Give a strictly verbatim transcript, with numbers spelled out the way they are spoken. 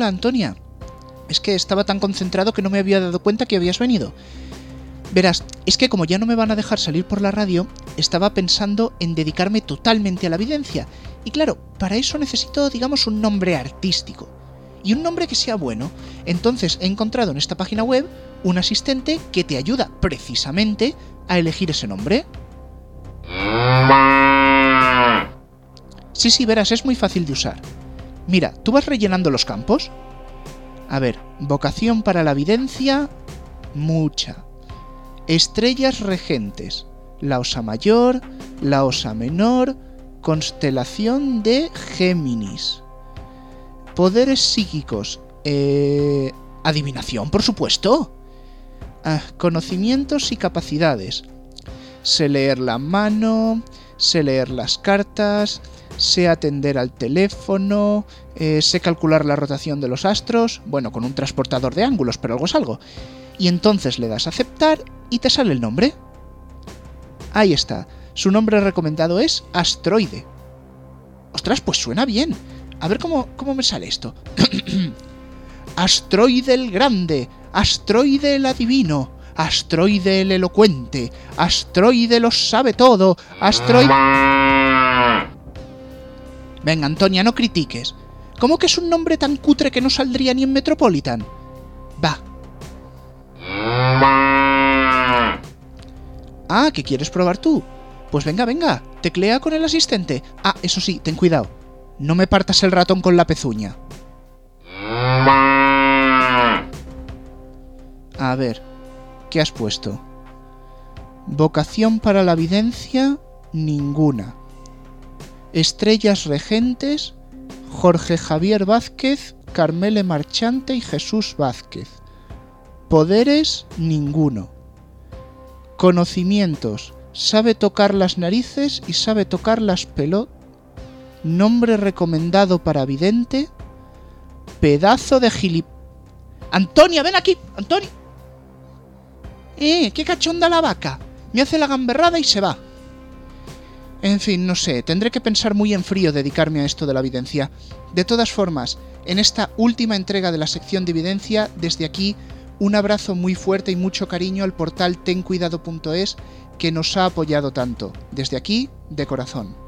hola Antonia. Es que estaba tan concentrado que no me había dado cuenta que habías venido. Verás, es que como ya no me van a dejar salir por la radio, estaba pensando en dedicarme totalmente a la videncia. Y claro, para eso necesito, digamos, un nombre artístico. Y un nombre que sea bueno. Entonces he encontrado en esta página web un asistente que te ayuda precisamente a elegir ese nombre. Sí, sí, verás, es muy fácil de usar. Mira, tú vas rellenando los campos. A ver, vocación para la videncia, mucha. Estrellas regentes, la Osa Mayor, la Osa Menor, constelación de Géminis. Poderes psíquicos, eh, adivinación, por supuesto. Ah, conocimientos y capacidades. Sé leer la mano, sé leer las cartas, sé atender al teléfono, eh, sé calcular la rotación de los astros, bueno, con un transportador de ángulos, pero algo es algo. Y entonces le das a aceptar y te sale el nombre. Ahí está. Su nombre recomendado es Asteroide. Ostras, pues suena bien. A ver cómo, cómo me sale esto. Asteroide el grande, Asteroide el adivino, Asteroide el elocuente, Asteroide lo sabe todo, Asteroide... Venga, Antonia, no critiques. ¿Cómo que es un nombre tan cutre que no saldría ni en Metropolitan? Va. Ah, ¿qué quieres probar tú? Pues venga, venga, teclea con el asistente. Ah, eso sí, ten cuidado. No me partas el ratón con la pezuña. A ver, ¿qué has puesto? Vocación para la videncia, ninguna. Estrellas regentes, Jorge Javier Vázquez, Carmele Marchante y Jesús Vázquez. Poderes, ninguno. Conocimientos, sabe tocar las narices y sabe tocar las pelotas. Nombre recomendado para vidente, pedazo de gilip... ¡Antonia, ven aquí! ¡Antonia! ¡Eh! ¡Qué cachonda la vaca! Me hace la gamberrada y se va. En fin, no sé, tendré que pensar muy en frío dedicarme a esto de la videncia. De todas formas, en esta última entrega de la sección de evidencia, desde aquí, un abrazo muy fuerte y mucho cariño al portal ten cuidado punto es que nos ha apoyado tanto. Desde aquí, de corazón.